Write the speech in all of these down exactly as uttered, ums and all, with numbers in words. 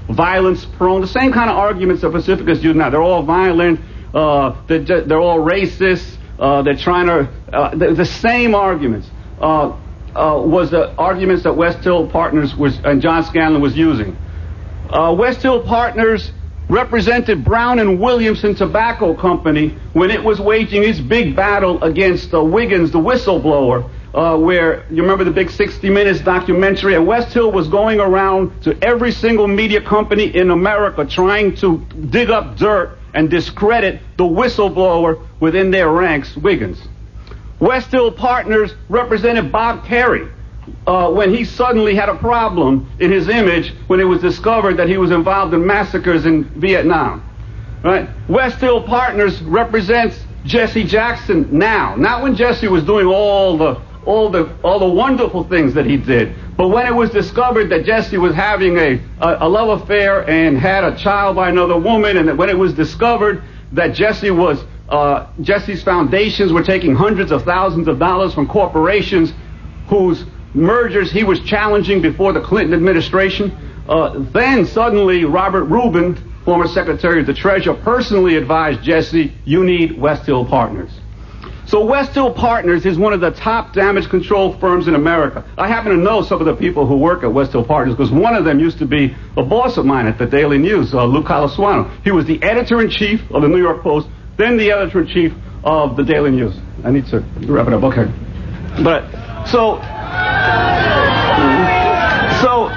violence-prone, the same kind of arguments that Pacificus do now. They're all violent, uh, they're, they're all racist, uh, they're trying to, uh, the, the same arguments uh, uh, was the arguments that West Hill Partners was, and John Scanlon was using. Uh, West Hill Partners represented Brown and Williamson Tobacco Company when it was waging its big battle against uh, Wiggins, the whistleblower, uh, where, you remember the big sixty minutes documentary, and West Hill was going around to every single media company in America trying to dig up dirt and discredit the whistleblower within their ranks, Wiggins. West Hill Partners represented Bob Kerrey, Uh, when he suddenly had a problem in his image when it was discovered that he was involved in massacres in Vietnam. Right? West Hill Partners represents Jesse Jackson now, not when Jesse was doing all the all the all the wonderful things that he did, but when it was discovered that Jesse was having a a, a love affair and had a child by another woman, and that when it was discovered that Jesse was uh, Jesse's foundations were taking hundreds of thousands of dollars from corporations whose mergers he was challenging before the Clinton administration. Uh, then suddenly Robert Rubin, former Secretary of the Treasury, personally advised Jesse, you need West Hill Partners. So West Hill Partners is one of the top damage control firms in America. I happen to know some of the people who work at West Hill Partners because one of them used to be a boss of mine at the Daily News, uh, Lou Calaswano. He was the editor-in-chief of the New York Post, then the editor-in-chief of the Daily News. I need to wrap it up. Okay. But, so... So,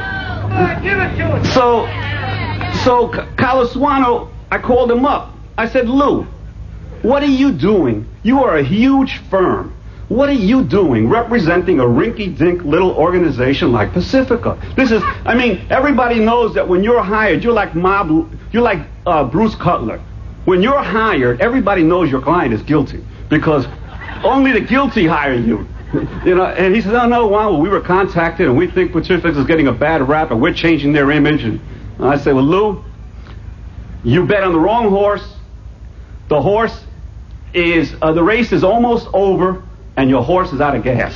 so, so Calaswano, I called him up. I said, Lou, what are you doing? You are a huge firm. What are you doing representing a rinky-dink little organization like Pacifica? This is, I mean, everybody knows that when you're hired, you're like mob, you're like uh, Bruce Cutler. When you're hired, everybody knows your client is guilty because only the guilty hire you. You know, and he said, oh, no, well, we were contacted, and we think Pacific is getting a bad rap, and we're changing their image. And I said, well, Lou, you bet on the wrong horse. The horse is, uh, the race is almost over, and your horse is out of gas.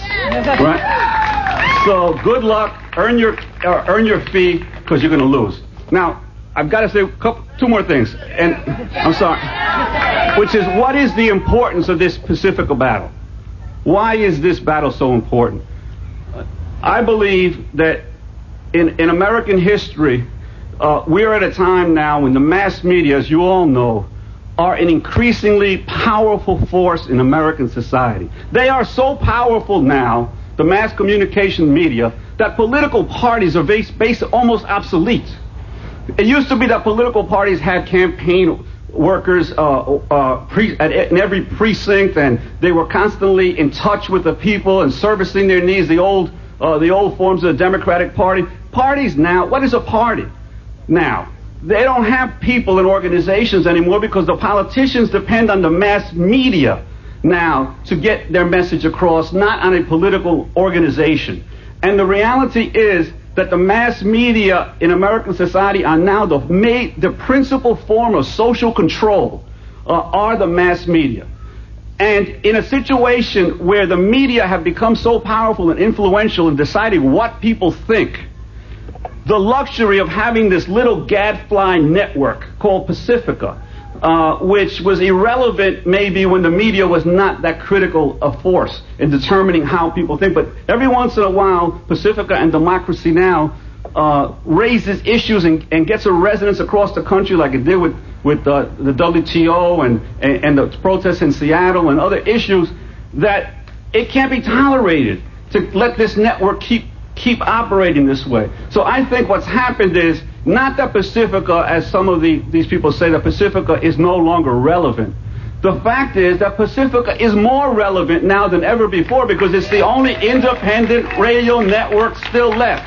Right? So good luck. Earn your, uh, earn your fee, because you're going to lose. Now, I've got to say a couple, two more things, and I'm sorry, which is, what is the importance of this Pacifica battle? Why is this battle so important? I believe that in, in American history, uh, we're at a time now when the mass media, as you all know, are an increasingly powerful force in American society. They are so powerful now, the mass communication media, that political parties are based, based almost obsolete. It used to be that political parties had campaign workers uh, uh, pre- at, in every precinct, and they were constantly in touch with the people and servicing their needs. The old, uh, the old forms of the Democratic Party. Parties now, what is a party now? They don't have people in organizations anymore because the politicians depend on the mass media now to get their message across, not on a political organization. And the reality is that the mass media in American society are now the ma- the principal form of social control uh, are the mass media. And in a situation where the media have become so powerful and influential in deciding what people think, the luxury of having this little gadfly network called Pacifica, uh, which was irrelevant maybe when the media was not that critical a force in determining how people think. But every once in a while, Pacifica and Democracy Now! Uh, raises issues and, and gets a resonance across the country like it did with, with uh, the W T O and, and, and the protests in Seattle and other issues, that it can't be tolerated to let this network keep keep operating this way. So I think what's happened is not that Pacifica, as some of the, these people say, that Pacifica is no longer relevant. The fact is that Pacifica is more relevant now than ever before because it's the only independent radio network still left.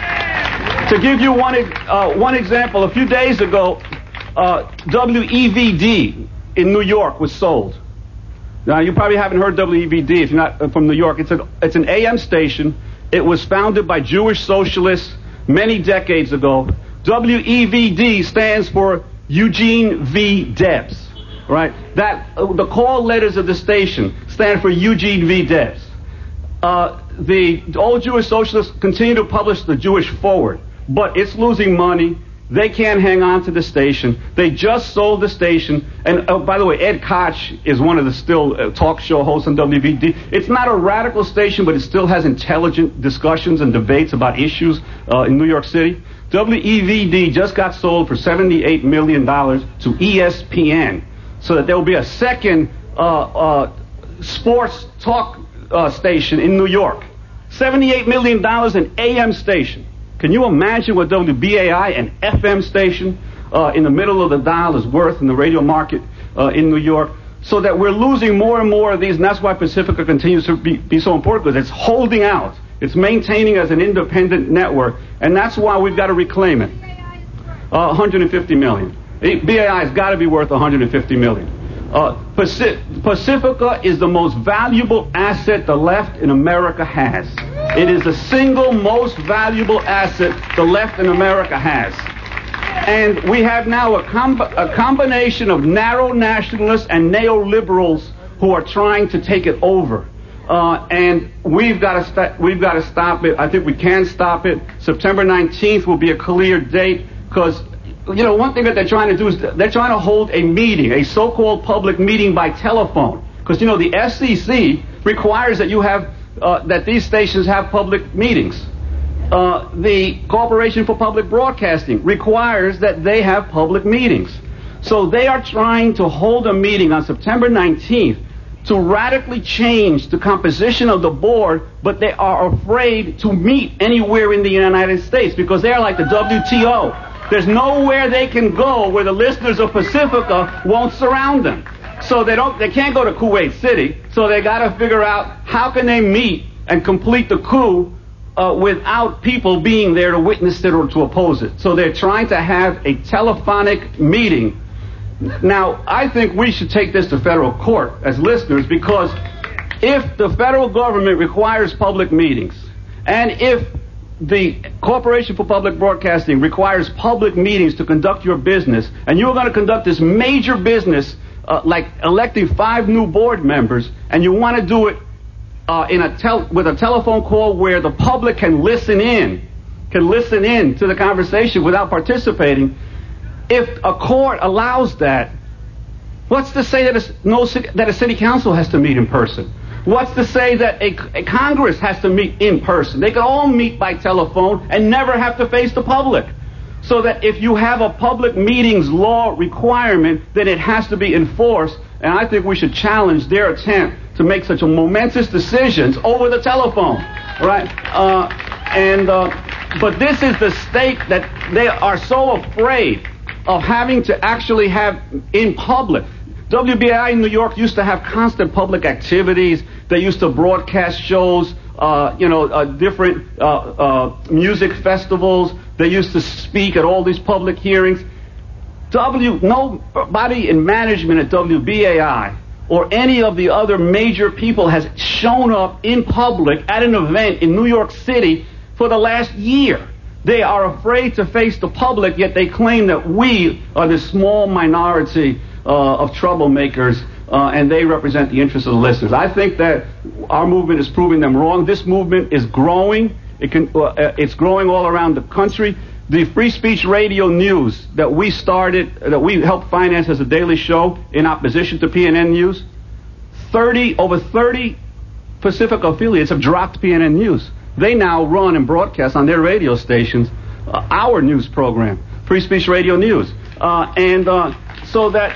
To give you one uh, one example, a few days ago, uh, W E V D in New York was sold. Now, you probably haven't heard W E V D if you're not from New York. It's, a, it's an A M station. It was founded by Jewish socialists many decades ago. W E V D stands for Eugene V. Debs, right? That uh, the call letters of the station stand for Eugene V. Debs. Uh, the old Jewish socialists continue to publish the Jewish Forward, but it's losing money. They can't hang on to the station. They just sold the station. And oh, by the way, Ed Koch is one of the still uh, talk show hosts on W V D. It's not a radical station, but it still has intelligent discussions and debates about issues uh, in New York City. W E V D just got sold for seventy-eight million dollars to E S P N, so that there will be a second uh, uh, sports talk uh, station in New York. seventy-eight million dollars an A M station. Can you imagine what W B A I, an F M station uh, in the middle of the dial, is worth in the radio market uh, in New York? So that we're losing more and more of these, and that's why Pacifica continues to be, be so important, because it's holding out. It's maintaining as an independent network, and that's why we've got to reclaim it. Uh, one hundred fifty million dollars. B A I has got to be worth one hundred fifty million dollars. Uh, Paci- Pacifica is the most valuable asset the left in America has. It is the single most valuable asset the left in America has. And we have now a, com- a combination of narrow nationalists and neoliberals who are trying to take it over. Uh, and we've got to st- we've got to stop it. I think we can stop it. September nineteenth will be a clear date, because you know, one thing that they're trying to do is they're trying to hold a meeting, a so-called public meeting by telephone. Because, you know, the F C C requires that you have, uh, that these stations have public meetings. Uh, the Corporation for Public Broadcasting requires that they have public meetings. So they are trying to hold a meeting on September nineteenth to radically change the composition of the board, but they are afraid to meet anywhere in the United States because they're like the W T O. There's nowhere they can go where the listeners of Pacifica won't surround them. So they don't, they can't go to Kuwait City. So they got to figure out how can they meet and complete the coup uh, without people being there to witness it or to oppose it. So they're trying to have a telephonic meeting. Now, I think we should take this to federal court as listeners, because if the federal government requires public meetings, and if the Corporation for Public Broadcasting requires public meetings to conduct your business, and you're going to conduct this major business uh, like electing five new board members, and you want to do it uh, in a tel- with a telephone call where the public can listen in, can listen in to the conversation without participating. If a court allows that, what's to say that a, no, that a city council has to meet in person? What's to say that a, a Congress has to meet in person? They could all meet by telephone and never have to face the public. So that if you have a public meetings law requirement, then it has to be enforced. And I think we should challenge their attempt to make such a momentous decisions over the telephone, right? Uh, and uh, but this is the state that they are so afraid of having to actually have in public. W B A I in New York used to have constant public activities. They used to broadcast shows, uh, you know, uh, different uh, uh, music festivals. They used to speak at all these public hearings. W, nobody in management at W B A I or any of the other major people has shown up in public at an event in New York City for the last year. They are afraid to face the public, yet they claim that we are this small minority Uh, of troublemakers, uh, and they represent the interests of the listeners. I think that our movement is proving them wrong. This movement is growing. It can, uh, it's growing all around the country. The Free Speech Radio News that we started, that we helped finance as a daily show in opposition to P N N News, thirty over thirty Pacifica affiliates have dropped P N N News. They now run and broadcast on their radio stations uh, our news program, Free Speech Radio News, uh, and uh, so that.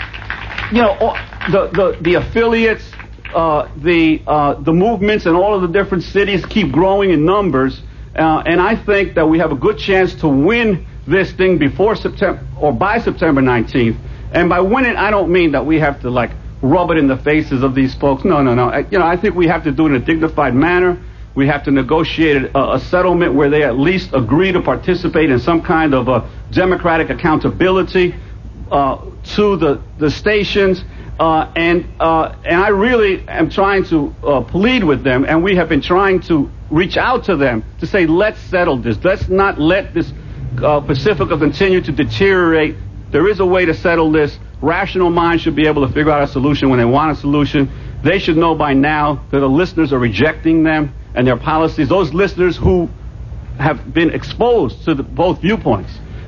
You know, the, the, the affiliates, uh, the, uh, the movements in all of the different cities keep growing in numbers. Uh, and I think that we have a good chance to win this thing before September or by September nineteenth. And by winning, I don't mean that we have to like rub it in the faces of these folks. No, no, no. I, you know, I think we have to do it in a dignified manner. We have to negotiate a, a settlement where they at least agree to participate in some kind of a democratic accountability Uh, to the, the stations, uh, and uh, and I really am trying to uh, plead with them, and we have been trying to reach out to them to say, let's settle this. Let's not let this uh, Pacifica continue to deteriorate. There is a way to settle this. Rational minds should be able to figure out a solution when they want a solution. They should know by now that the listeners are rejecting them and their policies. Those listeners who have been exposed to the, both viewpoints.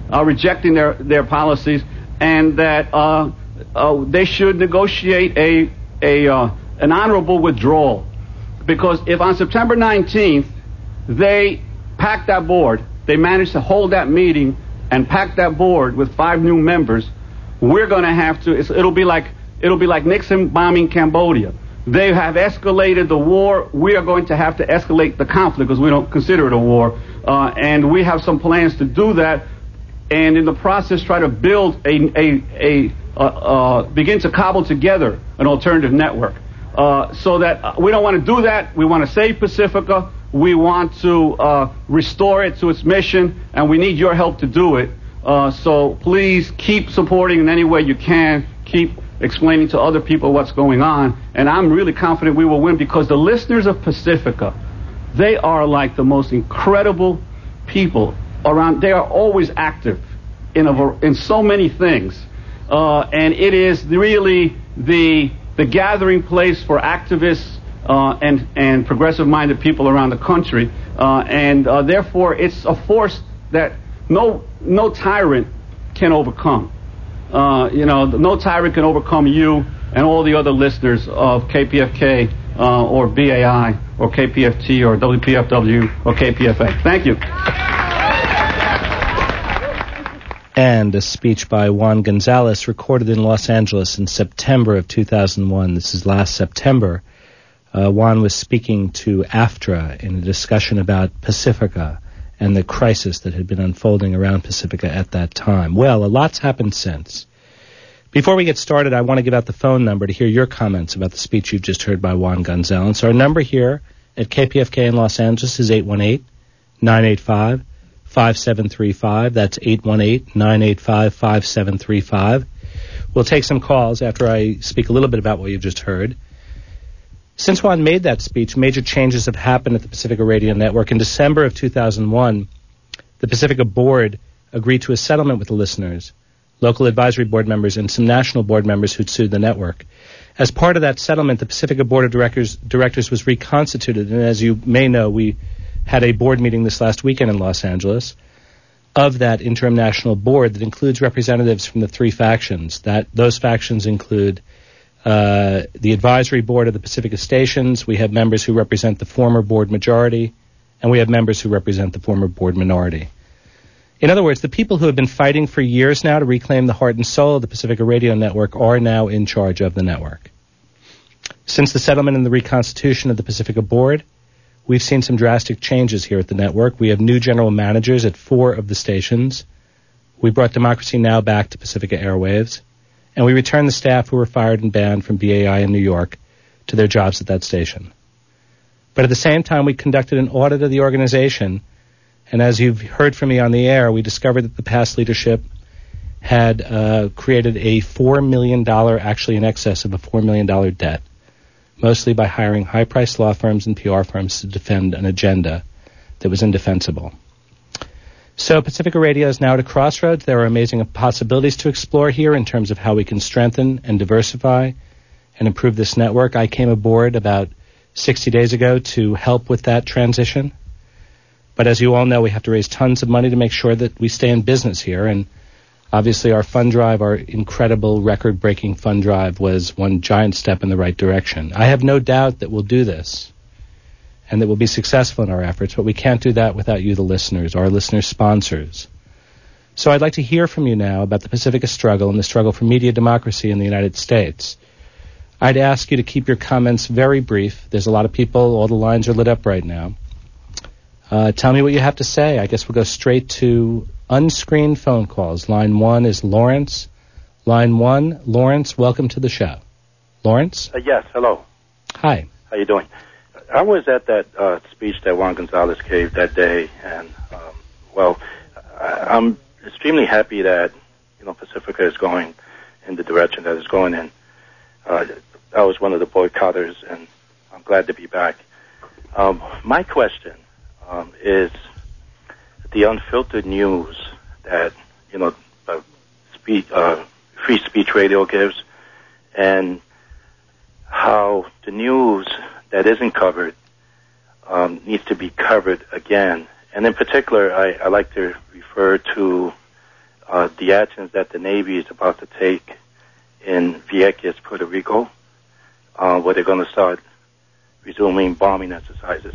uh, rejecting their, their policies, and that uh, uh, they should negotiate a, a uh, an honorable withdrawal. Because if on September nineteenth they pack that board, they manage to hold that meeting and pack that board with five new members, we're going to have to, it's, it'll be like it'll be like Nixon bombing Cambodia. They have escalated the war. We are going to have to escalate the conflict because we don't consider it a war. Uh, and we have some plans to do that. And in the process, try to build a, a, a uh, uh, begin to cobble together an alternative network. Uh, so that uh, we don't want to do that. We want to save Pacifica. We want to uh, restore it to its mission, and we need your help to do it. Uh, so please keep supporting in any way you can. Keep explaining to other people what's going on. And I'm really confident we will win because the listeners of Pacifica, they are like the most incredible people around. They are always active in a, in so many things. Uh, and it is really the the gathering place for activists uh, and, and progressive-minded people around the country. Uh, and uh, therefore, it's a force that no no tyrant can overcome. Uh, you know, no tyrant can overcome you and all the other listeners of K P F K uh, or B A I or K P F T or W P F W or K P F A. Thank you. And a speech by Juan Gonzalez recorded in Los Angeles in September of two thousand one. This is last September. Uh, Juan was speaking to AFTRA in a discussion about Pacifica and the crisis that had been unfolding around Pacifica at that time. Well, a lot's happened since. Before we get started, I want to give out the phone number to hear your comments about the speech you've just heard by Juan Gonzalez. Our number here at K P F K in Los Angeles is eight one eight, nine eight five, five seven three five. That's eight one eight, nine eight five, five seven three five. We'll take some calls after I speak a little bit about what you've just heard. Since Juan made that speech, major changes have happened at the Pacifica Radio Network. In December of two thousand one, the Pacifica Board agreed to a settlement with the listeners, local advisory board members, and some national board members who'd sued the network. As part of that settlement, the Pacifica Board of Directors, directors was reconstituted, and as you may know, we had a board meeting this last weekend in Los Angeles of that interim national board that includes representatives from the three factions. That those factions include Uh, the advisory board of the Pacifica stations. We have members who represent the former board majority, and we have members who represent the former board minority. In other words, the people who have been fighting for years now to reclaim the heart and soul of the Pacifica Radio Network are now in charge of the network. Since the settlement and the reconstitution of the Pacifica Board, we've seen some drastic changes here at the network. We have new general managers at four of the stations. We brought Democracy Now! Back to Pacifica Airwaves. And we returned the staff who were fired and banned from B A I in New York to their jobs at that station. But at the same time, we conducted an audit of the organization, and as you've heard from me on the air, we discovered that the past leadership had uh, created a four million dollars, actually in excess of a four million dollars debt, mostly by hiring high-priced law firms and P R firms to defend an agenda that was indefensible. So Pacifica Radio is now at a crossroads. There are amazing possibilities to explore here in terms of how we can strengthen and diversify and improve this network. I came aboard about sixty days ago to help with that transition. But as you all know, we have to raise tons of money to make sure that we stay in business here. And obviously our fund drive, our incredible record-breaking fund drive, was one giant step in the right direction. I have no doubt that we'll do this and that we'll be successful in our efforts, but we can't do that without you, the listeners, our listener sponsors. So I'd like to hear from you now about the Pacifica struggle and the struggle for media democracy in the United States. I'd ask you to keep your comments very brief. There's a lot of people. All the lines are lit up right now. Uh, tell me what you have to say. I guess we'll go straight to unscreened phone calls. Line one is Lawrence. Line one, Lawrence, welcome to the show. Lawrence? Uh, yes, hello. Hi. How you doing? I was at that uh, speech that Juan Gonzalez gave that day, and, um, well, I, I'm extremely happy that, you know, Pacifica is going in the direction that it's going in. Uh, I was one of the boycotters, and I'm glad to be back. Um, my question um, is the unfiltered news that, you know, uh, speech, uh, free speech radio gives, and how the news that isn't covered um, needs to be covered again. And in particular, I, I like to refer to uh, the actions that the Navy is about to take in Vieques, Puerto Rico, uh, where they're going to start resuming bombing exercises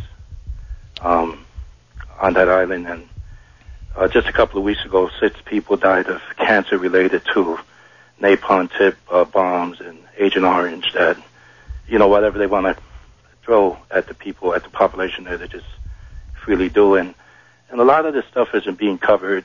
um, on that island. And uh, just a couple of weeks ago, six people died of cancer related to napalm tip uh, bombs and Agent Orange that, you know, whatever they want to throw at the people, at the population there, they just freely do. And, and a lot of this stuff isn't being covered,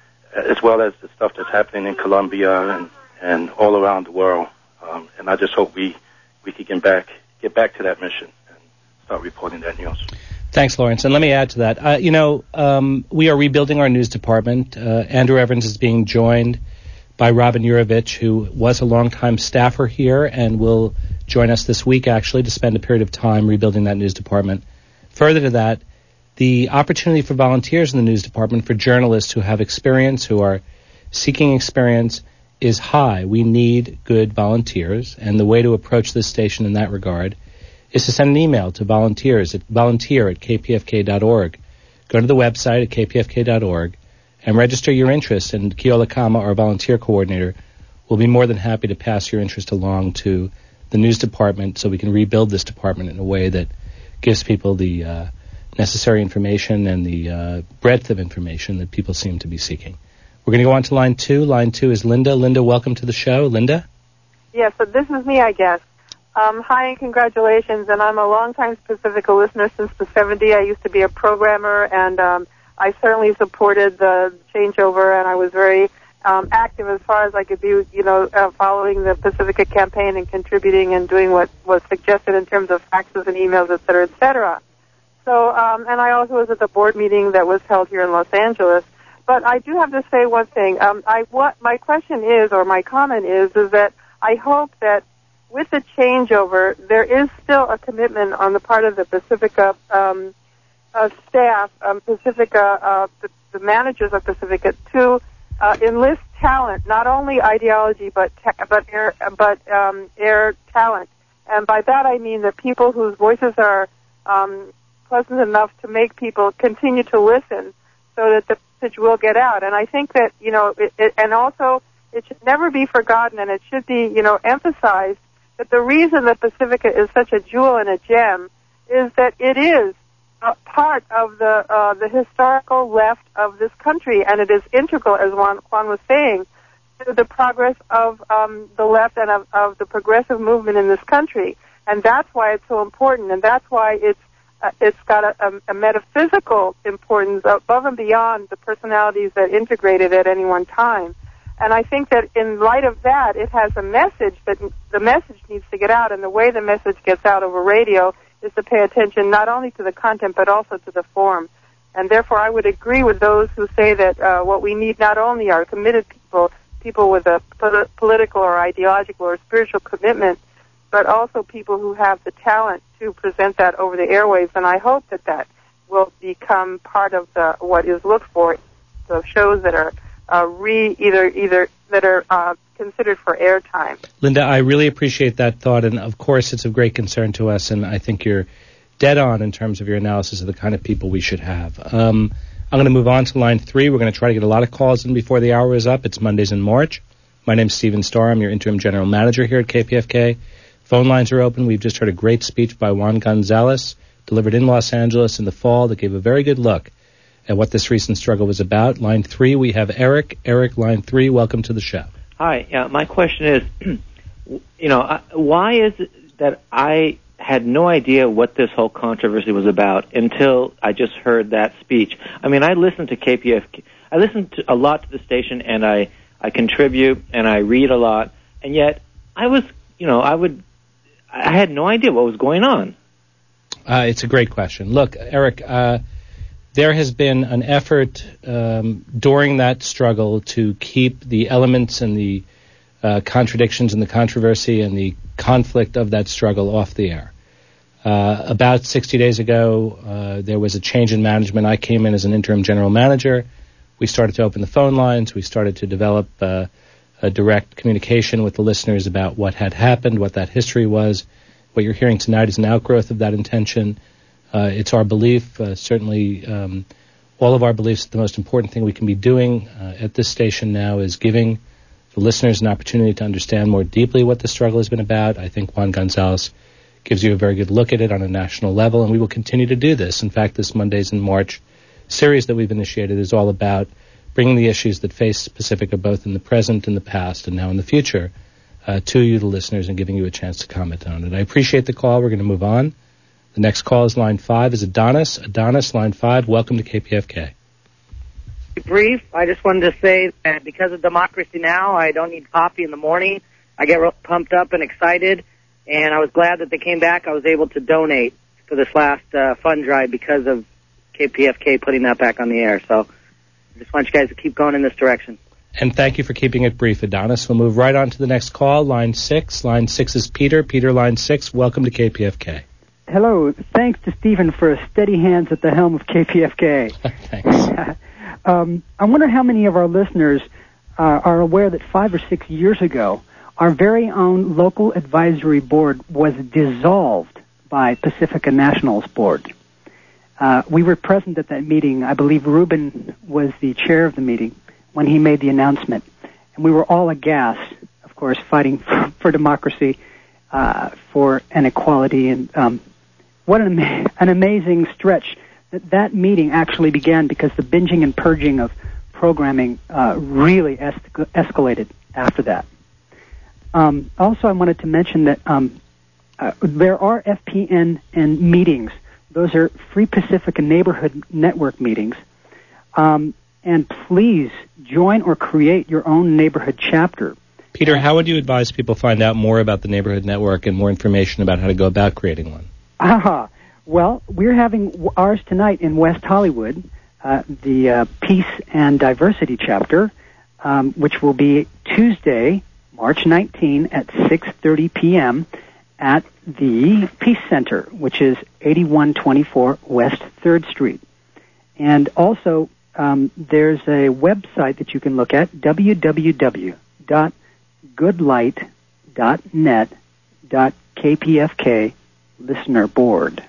as well as the stuff that's happening in Colombia and, and all around the world. Um, and I just hope we, we can get back, get back to that mission and start reporting that news. Thanks, Lawrence. And let me add to that. Uh, you know, um, we are rebuilding our news department. Uh, Andrew Evans is being joined by Robin Yurovich, who was a longtime staffer here and will join us this week, actually, to spend a period of time rebuilding that news department. Further to that, the opportunity for volunteers in the news department, for journalists who have experience, who are seeking experience, is high. We need good volunteers, and the way to approach this station in that regard is to send an email to volunteers at volunteer at k p f k dot org. Go to the website at k p f k dot org and register your interest, and Keola Kama, our volunteer coordinator, will be more than happy to pass your interest along to the news department so we can rebuild this department in a way that gives people the uh, necessary information and the uh, breadth of information that people seem to be seeking. We're going to go on to line two. Line two is Linda. Linda, welcome to the show. Linda? Yes, so this is me, I guess. Um, hi and congratulations, and I'm a longtime Pacifica listener since the seventies. I used to be a programmer, and um, I certainly supported the changeover, and I was very um, active as far as I could be, you know, uh, following the Pacifica campaign and contributing and doing what was suggested in terms of faxes and emails, et cetera, et cetera. So, um, and I also was at the board meeting that was held here in Los Angeles. But I do have to say one thing. Um, I what my question is, or my comment is, is that I hope that with the changeover, there is still a commitment on the part of the Pacifica um, uh, staff, um, Pacifica, uh, the, the managers of Pacifica, to uh, enlist talent, not only ideology, but ta- but air, but um, air talent. And by that I mean that people whose voices are um, pleasant enough to make people continue to listen, so that the message will get out. And I think that, you know, it, it, and also it should never be forgotten, and it should be, you know, emphasized that the reason that Pacifica is such a jewel and a gem is that it is a part of the uh, the historical left of this country, and it is integral, as Juan, Juan was saying, to the progress of um, the left and of, of the progressive movement in this country. And that's why it's so important, and that's why it's uh, it's got a, a, a metaphysical importance above and beyond the personalities that integrate it at any one time. And I think that in light of that, it has a message, but the message needs to get out, and the way the message gets out over radio is to pay attention not only to the content, but also to the form. And therefore, I would agree with those who say that uh, what we need not only are committed people, people with a pol- political or ideological or spiritual commitment, but also people who have the talent to present that over the airwaves. And I hope that that will become part of the what is looked for, the shows that are Uh, re either either that are uh, considered for airtime. Linda, I really appreciate that thought, and of course it's of great concern to us, and I think you're dead on in terms of your analysis of the kind of people we should have. Um, I'm going to move on to line three. We're going to try to get a lot of calls in before the hour is up. It's Mondays in March. My name's Stephen Starr. I'm your interim general manager here at K P F K. Phone lines are open. We've just heard a great speech by Juan Gonzalez, delivered in Los Angeles in the fall, that gave a very good look at what this recent struggle was about. Line three, we have Eric. Eric, line three, welcome to the show. Hi. Yeah, my question is, you know, why is it that I had no idea what this whole controversy was about until I just heard that speech? I mean, I listen to K P F K. I listen to a lot to the station, and I, I contribute, and I read a lot, and yet I was, you know, I would, I had no idea what was going on. Uh, it's a great question. Look, Eric, uh, there has been an effort um, during that struggle to keep the elements and the uh, contradictions and the controversy and the conflict of that struggle off the air. Uh, about sixty days ago, uh, there was a change in management. I came in as an interim general manager. We started to open the phone lines. We started to develop uh, a direct communication with the listeners about what had happened, what that history was. What you're hearing tonight is an outgrowth of that intention. Uh, it's our belief, uh, certainly um, all of our beliefs that the most important thing we can be doing uh, at this station now is giving the listeners an opportunity to understand more deeply what the struggle has been about. I think Juan Gonzalez gives you a very good look at it on a national level, and we will continue to do this. In fact, this Mondays in March series that we've initiated is all about bringing the issues that face Pacifica both in the present, in the past, and now in the future uh, to you, the listeners, and giving you a chance to comment on it. I appreciate the call. We're going to move on. The next call is line five is Adonis. Adonis, line five, welcome to K P F K. Brief. I just wanted to say that because of Democracy Now!, I don't need coffee in the morning. I get real pumped up and excited, and I was glad that they came back. I was able to donate for this last uh, fund drive because of K P F K putting that back on the air. So I just want you guys to keep going in this direction. And thank you for keeping it brief, Adonis. We'll move right on to the next call, line six. Line six is Peter. Peter, line six, welcome to K P F K. Hello. Thanks to Stephen for steady hands at the helm of K P F K. Thanks. um, I wonder how many of our listeners uh, are aware that five or six years ago, our very own local advisory board was dissolved by Pacifica National's board. Uh, we were present at that meeting. I believe Ruben was the chair of the meeting when he made the announcement. And we were all aghast, of course, fighting for, for democracy, uh, for inequality, and um, what an, ama- an amazing stretch that that meeting actually began, because the binging and purging of programming uh, really es- escalated after that. Um, also, I wanted to mention that um, uh, there are F P N and meetings. Those are Free Pacifica Neighborhood Network meetings. Um, and please join or create your own neighborhood chapter. Peter, how would you advise people find out more about the Neighborhood Network and more information about how to go about creating one? Ah, well, we're having ours tonight in West Hollywood, uh, the uh, Peace and Diversity chapter, um, which will be Tuesday, March nineteenth at six thirty p.m. at the Peace Center, which is eighty-one twenty-four West third Street. And also, um, there's a website that you can look at, w w w dot goodlight dot net dot k p f k listener board.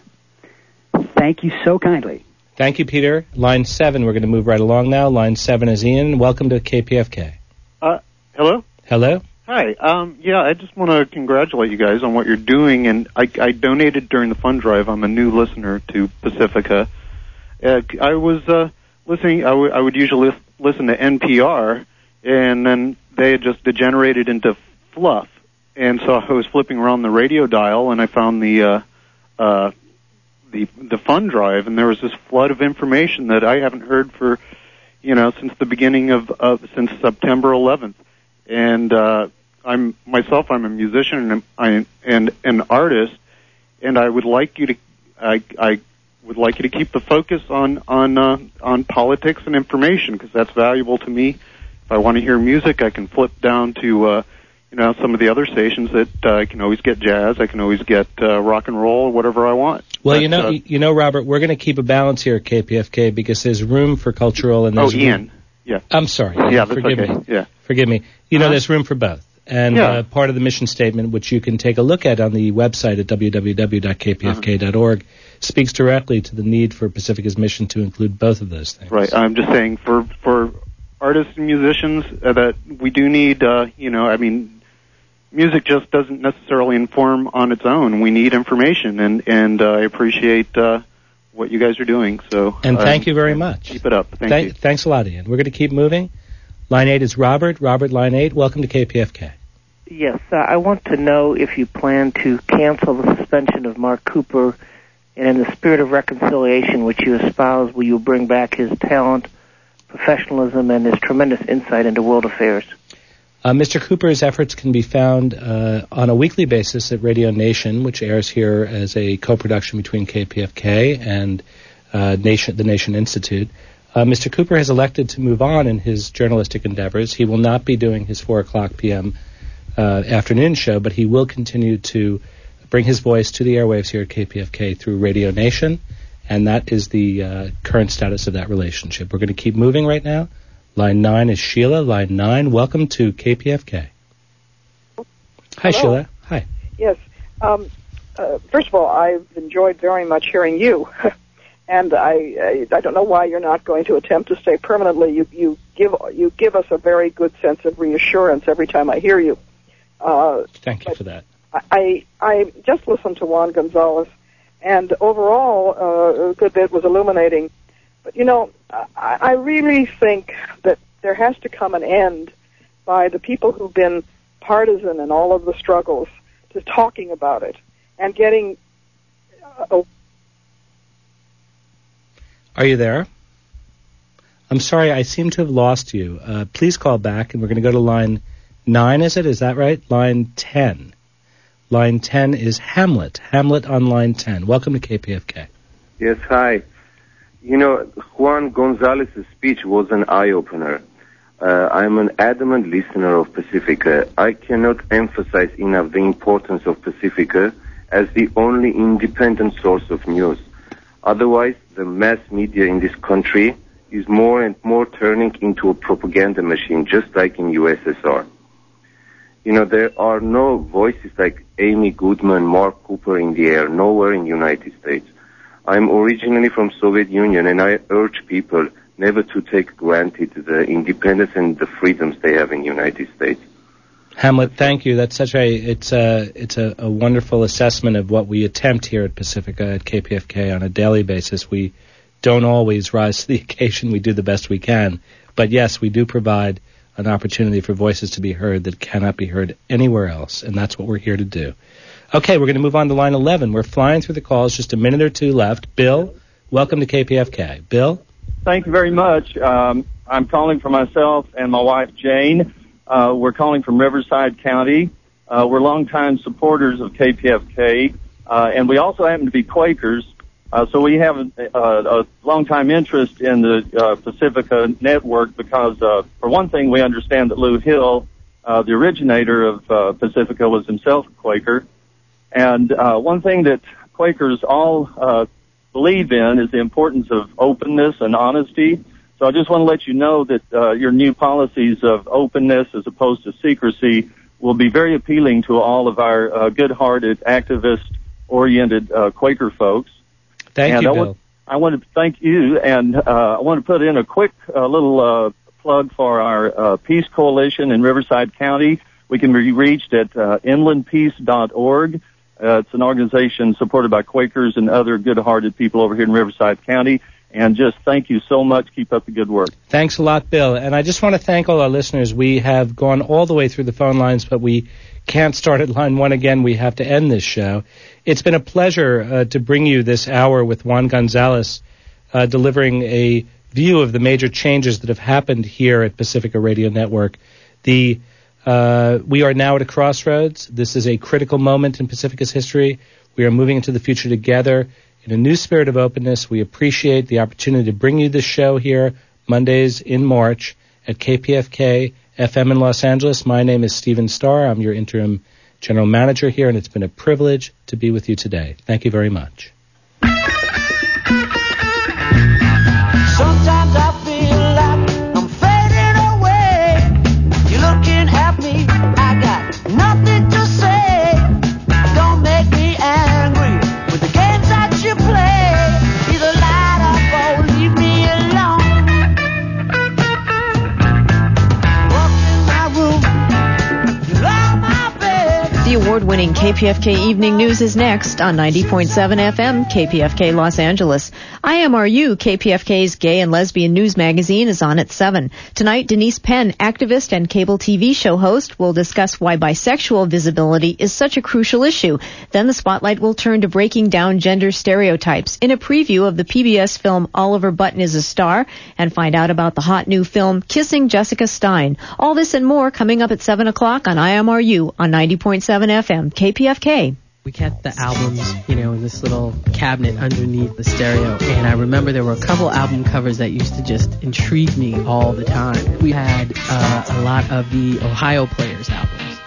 Thank you so kindly. Thank you, Peter. Line seven, we're going to move right along now. Line seven is Ian. Welcome to K P F K. Uh, hello? Hello? Hi. Um, yeah, I just want to congratulate you guys on what you're doing, and I, I donated during the fund drive. I'm a new listener to Pacifica. Uh, I was uh, listening, I, w- I would usually listen to N P R, and then they had just degenerated into fluff. And so I was flipping around the radio dial, and I found the uh, uh, the the fund drive, and there was this flood of information that I haven't heard for, you know, since the beginning of, of since September eleventh. And uh, I'm myself, I'm a musician and I and an artist, and I would like you to, I I would like you to keep the focus on on uh, on politics and information, because that's valuable to me. If I want to hear music, I can flip down to uh, you know some of the other stations that uh, I can always get jazz, I can always get uh, rock and roll, whatever I want. Well, but, you know, uh, you know, Robert, we're going to keep a balance here at K P F K because there's room for cultural and oh, there's Ian, room, yeah, I'm sorry. yeah, that's forgive okay. me. Yeah, forgive me. You know, Uh-huh. there's room for both. And Yeah. uh, part of the mission statement, which you can take a look at on the website at w w w dot k p f k dot org, uh-huh. speaks directly to the need for Pacifica's mission to include both of those things. right. I'm just saying for for artists and musicians uh, that we do need. Uh, you know, I mean, music just doesn't necessarily inform on its own. We need information, and and uh, I appreciate uh, what you guys are doing. So And thank um, you very much. Keep it up. Thank Th- you. Thanks a lot, Ian. We're going to keep moving. Line eight is Robert. Robert, line eight. Welcome to K P F K. Yes, uh, I want to know if you plan to cancel the suspension of Mark Cooper, and in the spirit of reconciliation which you espouse, will you bring back his talent, professionalism, and his tremendous insight into world affairs? Uh, Mister Cooper's efforts can be found uh, on a weekly basis at Radio Nation, which airs here as a co-production between K P F K and uh, Nation, the Nation Institute. Uh, Mister Cooper has elected to move on in his journalistic endeavors. He will not be doing his four o'clock p.m. Uh, afternoon show, but he will continue to bring his voice to the airwaves here at K P F K through Radio Nation, and that is the uh, current status of that relationship. We're going to keep moving right now. Line nine is Sheila. Line nine, welcome to K P F K. Hi, Hello. Sheila. Hi. Yes. Um, uh, first of all, I've enjoyed very much hearing you. and I, I I don't know why you're not going to attempt to stay permanently. You you give you give us a very good sense of reassurance every time I hear you. Uh, Thank you for that. I I just listened to Juan Gonzalez, and overall uh, a good bit was illuminating. But you know, I, I really think that there has to come an end by the people who've been partisan in all of the struggles to talking about it and getting. Uh, Are you there? I'm sorry, I seem to have lost you. Uh, please call back, and we're going to go to line nine, is it? Is that right? Line ten. Line ten is Hamlet. Hamlet on line ten. Welcome to K P F K. Yes, hi. You know, Juan Gonzalez's speech was an eye-opener. Uh, I'm an adamant listener of Pacifica. I cannot emphasize enough the importance of Pacifica as the only independent source of news. Otherwise, the mass media in this country is more and more turning into a propaganda machine, just like in U S S R. You know, there are no voices like Amy Goodman, Mark Cooper in the air, nowhere in the United States. I'm originally from Soviet Union, and I urge people never to take granted the independence and the freedoms they have in the United States. Hamlet, thank you. That's such a it's a it's a, a wonderful assessment of what we attempt here at Pacifica at K P F K on a daily basis. We don't always rise to the occasion. We do the best we can, but yes, we do provide an opportunity for voices to be heard that cannot be heard anywhere else, and that's what we're here to do. Okay, we're going to move on to line eleven. We're flying through the calls. Just a minute or two left. Bill, welcome to K P F K. Bill? Thank you very much. Um, I'm calling for myself and my wife, Jane. Uh, we're calling from Riverside County. Uh, we're longtime supporters of K P F K, uh, and we also happen to be Quakers, uh, so we have a, a, a longtime interest in the uh, Pacifica network because, uh, for one thing, we understand that Lou Hill, uh, the originator of uh, Pacifica, was himself a Quaker. And uh, one thing that Quakers all uh, believe in is the importance of openness and honesty. So I just want to let you know that uh, your new policies of openness as opposed to secrecy will be very appealing to all of our uh, good-hearted, activist-oriented uh, Quaker folks. Thank and you, I Bill. Want, I want to thank you, and uh, I want to put in a quick uh, little uh, plug for our uh, Peace Coalition in Riverside County. We can be reached at uh, inland peace dot org. Uh, it's an organization supported by Quakers and other good-hearted people over here in Riverside County. And just thank you so much. Keep up the good work. Thanks a lot, Bill. And I just want to thank all our listeners. We have gone all the way through the phone lines, but we can't start at line one again. We have to end this show. It's been a pleasure uh, to bring you this hour with Juan Gonzalez, uh, delivering a view of the major changes that have happened here at Pacifica Radio Network. The uh, we are now at a crossroads. This is a critical moment in Pacifica's history. We are moving into the future together. In a new spirit of openness, we appreciate the opportunity to bring you this show here Mondays in March at K P F K F M in Los Angeles. My name is Stephen Starr. I'm your interim general manager here, and it's been a privilege to be with you today. Thank you very much. Sometimes I feel like I'm fading away. You're looking at me, I got nothing to say. Don't make me angry with the games that you play. Either light up or leave me alone. Walk in my room, you love my bed. The award-winning K P F K Evening News is next on ninety point seven F M K P F K Los Angeles. I M R U, K P F K's gay and lesbian news magazine, is on at seven. Tonight, Denise Penn, activist and cable T V show host, will discuss why bisexual visibility is such a crucial issue. Then the spotlight will turn to breaking down gender stereotypes in a preview of the P B S film Oliver Button is a Star, and find out about the hot new film Kissing Jessica Stein. All this and more coming up at seven o'clock on I M R U on ninety point seven F M K P F K. We kept the albums, you know, in this little cabinet underneath the stereo. And I remember there were a couple album covers that used to just intrigue me all the time. We had uh, a lot of the Ohio Players albums.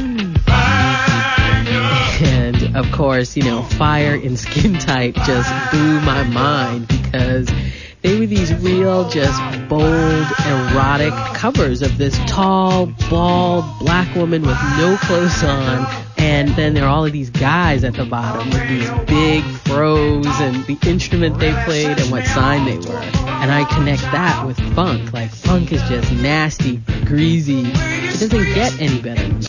And, of course, you know, Fire and Skin Tight just blew my mind because they were these real, just bold, erotic covers of this tall, bald black woman with no clothes on, And then there are all of these guys at the bottom with these big fros and the instrument they played and what sign they were. And I connect that with funk. Like, funk is just nasty, greasy. It doesn't get any better than that.